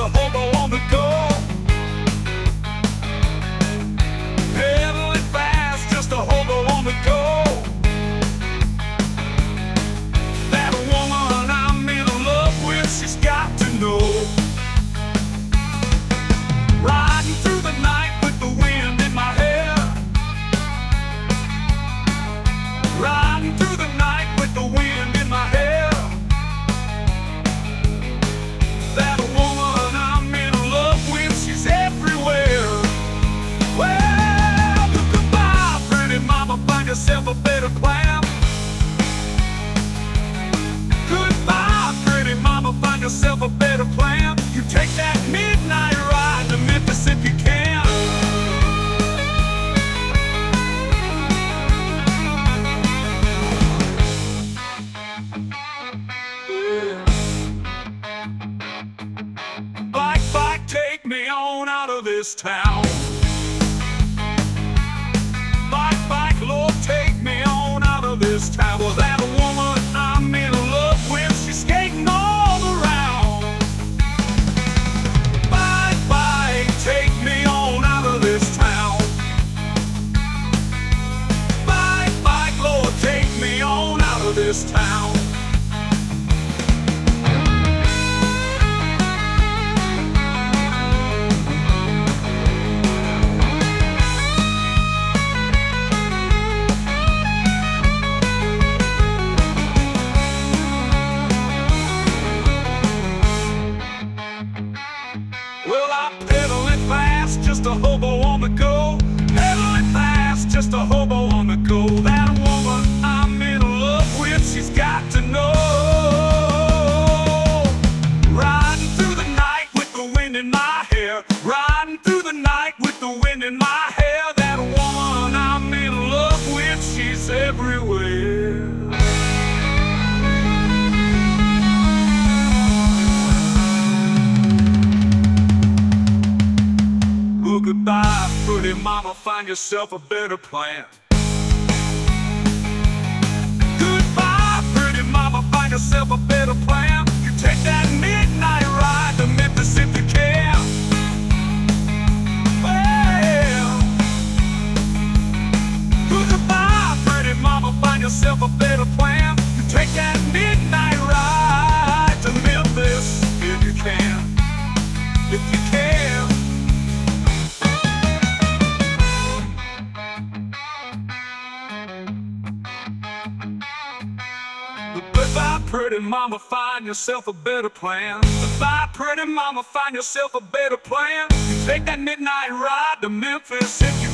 hobo on the go. Pedaling fast, just a hobo on the go. That woman I'm in love with, she's got to know. Riding through the night with the wind in my hair. Riding through the night with the wind in my hair. That woman I'm in love with, she's everywhere. Well, goodbye, pretty mama, find yourself a better plan. Goodbye, pretty mama, find yourself a better plan. You take that midnight ride to Memphis if you can. Bike, take me on out of this town. Bike, Lord, take me on out of this town. Well, that woman I'm in love with, she's skating all around. Bike, take me on out of this town. Bike, Lord, take me on out of this town. Well, I'm pedaling fast, just a hobo on the go. Pedaling fast, just a hobo on the go. That woman I'm in love with, she's got to know. Riding through the night with the wind in my hair. Riding through the night with the wind in my hair. That woman I'm in love with, she's everywhere. Well, goodbye, pretty mama, find yourself a better plan. Goodbye, pretty mama, find yourself a better plan. You take that midnight ride to Memphis if you can. Well, goodbye, pretty mama, find yourself a better plan. You take that midnight ride to Memphis if you can. If you can. Goodbye, pretty mama, find yourself a better plan. Goodbye, pretty mama, find yourself a better plan. You take that midnight ride to Memphis if you